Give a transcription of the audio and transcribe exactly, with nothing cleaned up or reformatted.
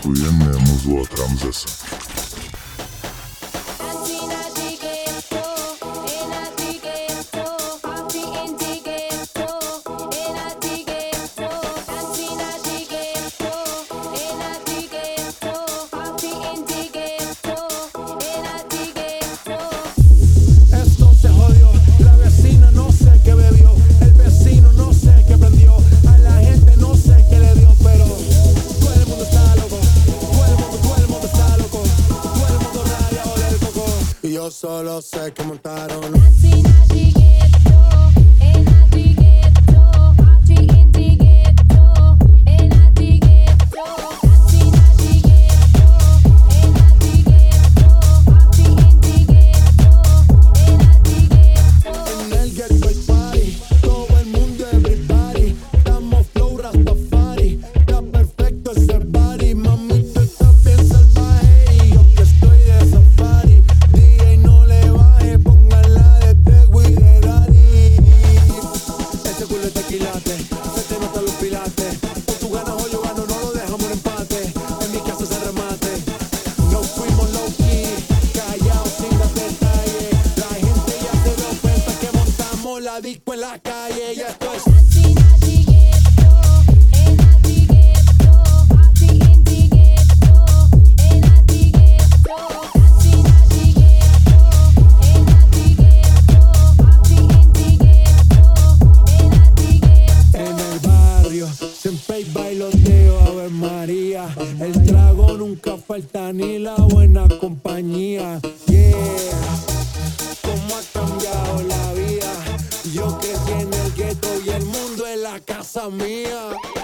охуенная музло от Рамзеса. Yo solo sé que montaron. Se te notan los pilates. O tú ganas o yo gano, no lo dejamos en empate. En mi casa se remate. No fuimos low key, callados sin dar detalles. La gente ya se dio cuenta que montamos la disco en la calle. Ya esto es siempre hay bailoteo, Ave María. El trago nunca falta ni la buena compañía. Yeah, cómo ha cambiado la vida. Yo crecí en el gueto y el mundo es la casa mía.